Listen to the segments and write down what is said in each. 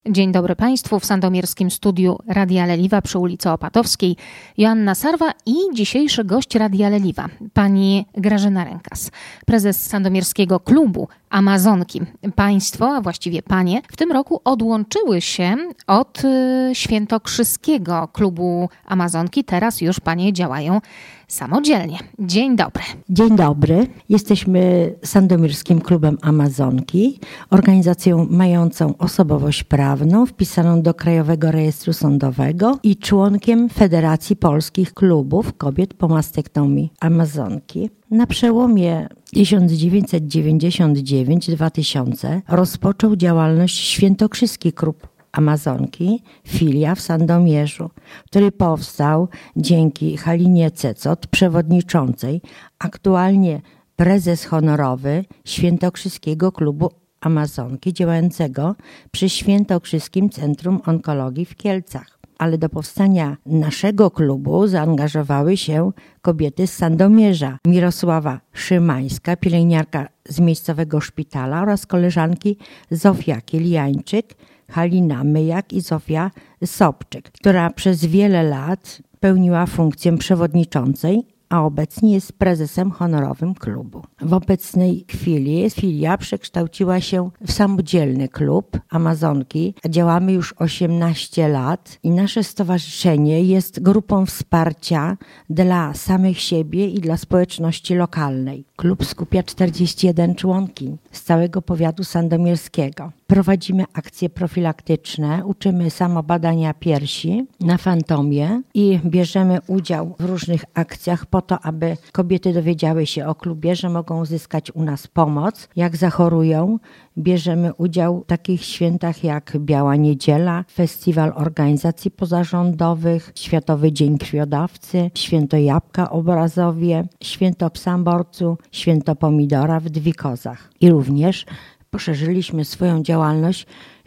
Dzień dobry Państwu w sandomierskim studiu Radia Leliwa przy ulicy Opatowskiej. Joanna Sarwa i dzisiejszy gość Radia Leliwa, pani Grażyna Rękas, prezes Sandomierskiego Klubu Amazonki. Państwo, a właściwie panie, w tym roku odłączyły się od Świętokrzyskiego Klubu Amazonki. Teraz już panie działają samodzielnie. Dzień dobry. Dzień dobry. Jesteśmy Sandomierskim Klubem Amazonki, organizacją mającą osobowość prawną, wpisaną do Krajowego Rejestru Sądowego i członkiem Federacji Polskich Klubów Kobiet po mastektomii Amazonki. Na przełomie 1999-2000 rozpoczął działalność Świętokrzyski Klub Amazonki, filia w Sandomierzu, który powstał dzięki Halinie Cecot, przewodniczącej, aktualnie prezes honorowy Świętokrzyskiego Klubu Amazonki, działającego przy Świętokrzyskim Centrum Onkologii w Kielcach. Ale do powstania naszego klubu zaangażowały się kobiety z Sandomierza. Mirosława Szymańska, pielęgniarka z miejscowego szpitala oraz koleżanki Zofia Kieliańczyk, Halina Myjak i Zofia Sobczyk, która przez wiele lat pełniła funkcję przewodniczącej, a obecnie jest prezesem honorowym klubu. W obecnej chwili filia przekształciła się w samodzielny klub Amazonki. Działamy już 18 lat i nasze stowarzyszenie jest grupą wsparcia dla samych siebie i dla społeczności lokalnej. Klub skupia 41 członkiń z całego powiatu sandomierskiego. Prowadzimy akcje profilaktyczne, uczymy samobadania piersi na fantomie i bierzemy udział w różnych akcjach po to, aby kobiety dowiedziały się o klubie, że mogą uzyskać u nas pomoc. Jak zachorują, bierzemy udział w takich świętach jak Biała Niedziela, Festiwal Organizacji Pozarządowych, Światowy Dzień Krwiodawcy, Święto Jabłka Obrazowie, Święto Psamborcu, Święto Pomidora w Dwikozach. I również poszerzyliśmy swoją działalność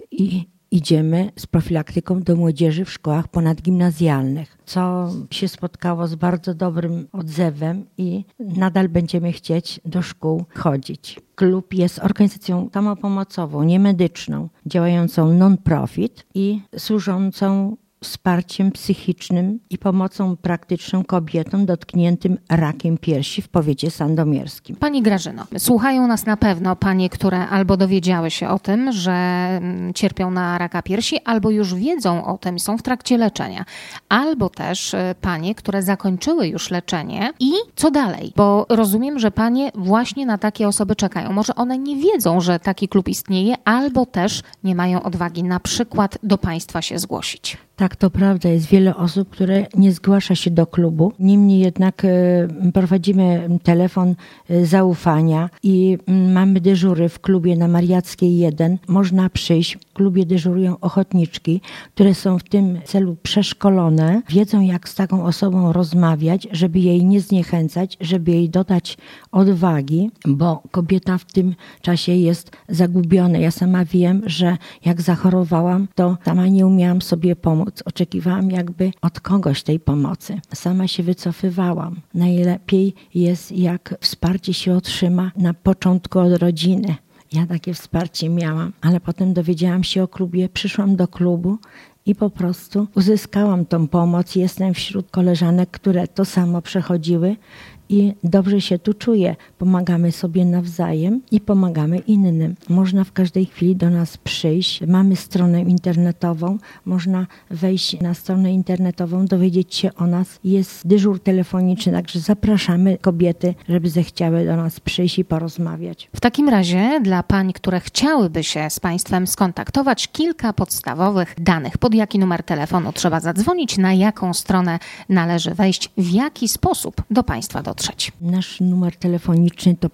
i idziemy z profilaktyką do młodzieży w szkołach ponadgimnazjalnych, co się spotkało z bardzo dobrym odzewem i nadal będziemy chcieć do szkół chodzić. Klub jest organizacją samopomocową, niemedyczną, działającą non-profit i służącą wsparciem psychicznym i pomocą praktyczną kobietom dotkniętym rakiem piersi w powiecie sandomierskim. Pani Grażyno, słuchają nas na pewno panie, które albo dowiedziały się o tym, że cierpią na raka piersi, albo już wiedzą o tym i są w trakcie leczenia. Albo też panie, które zakończyły już leczenie i co dalej? Bo rozumiem, że panie właśnie na takie osoby czekają. Może one nie wiedzą, że taki klub istnieje, albo też nie mają odwagi na przykład do państwa się zgłosić. Tak, to prawda. Jest wiele osób, które nie zgłasza się do klubu. Niemniej jednak prowadzimy telefon zaufania i mamy dyżury w klubie na Mariackiej 1. Można przyjść. W klubie dyżurują ochotniczki, które są w tym celu przeszkolone. Wiedzą, jak z taką osobą rozmawiać, żeby jej nie zniechęcać, żeby jej dodać odwagi, bo kobieta w tym czasie jest zagubiona. Ja sama wiem, że jak zachorowałam, to sama nie umiałam sobie pomóc. Oczekiwałam jakby od kogoś tej pomocy. Sama się wycofywałam. Najlepiej jest, jak wsparcie się otrzyma na początku od rodziny. Ja takie wsparcie miałam, ale potem dowiedziałam się o klubie, przyszłam do klubu i po prostu uzyskałam tą pomoc. Jestem wśród koleżanek, które to samo przechodziły i dobrze się tu czuję. Pomagamy sobie nawzajem i pomagamy innym. Można w każdej chwili do nas przyjść. Mamy stronę internetową. Można wejść na stronę internetową, dowiedzieć się o nas. Jest dyżur telefoniczny, także zapraszamy kobiety, żeby zechciały do nas przyjść i porozmawiać. W takim razie dla pań, które chciałyby się z państwem skontaktować, kilka podstawowych danych. Pod jaki numer telefonu trzeba zadzwonić, na jaką stronę należy wejść, w jaki sposób do państwa dotrzeć. Nasz numer telefoniczny to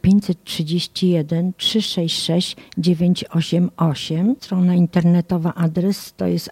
531 366 988. Strona internetowa, adres to jest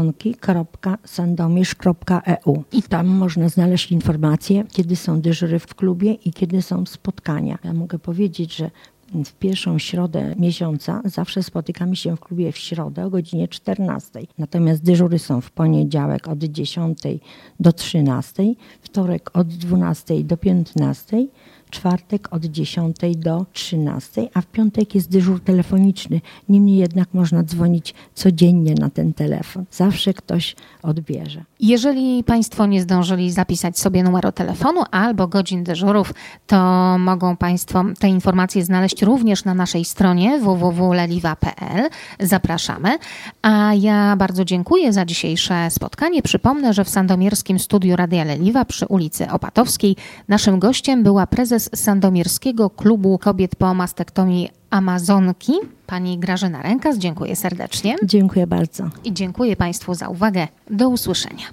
amazonki.sandomierz.eu. I tam można znaleźć informacje, kiedy są dyżury w klubie i kiedy są spotkania. Ja mogę powiedzieć, że w pierwszą środę miesiąca zawsze spotykamy się w klubie w środę o godzinie 14. Natomiast dyżury są w poniedziałek od 10 do 13, wtorek od 12 do 15, czwartek od 10 do 13, a w piątek jest dyżur telefoniczny. Niemniej jednak można dzwonić codziennie na ten telefon. Zawsze ktoś odbierze. Jeżeli Państwo nie zdążyli zapisać sobie numeru telefonu albo godzin dyżurów, to mogą Państwo te informacje znaleźć również na naszej stronie www.leliwa.pl. Zapraszamy. A ja bardzo dziękuję za dzisiejsze spotkanie. Przypomnę, że w sandomierskim studiu Radia Leliwa przy ulicy Opatowskiej naszym gościem była prezes Sandomierskiego Klubu Kobiet po Mastektomii Amazonki, pani Grażyna Rękas. Dziękuję serdecznie. Dziękuję bardzo. I dziękuję Państwu za uwagę. Do usłyszenia.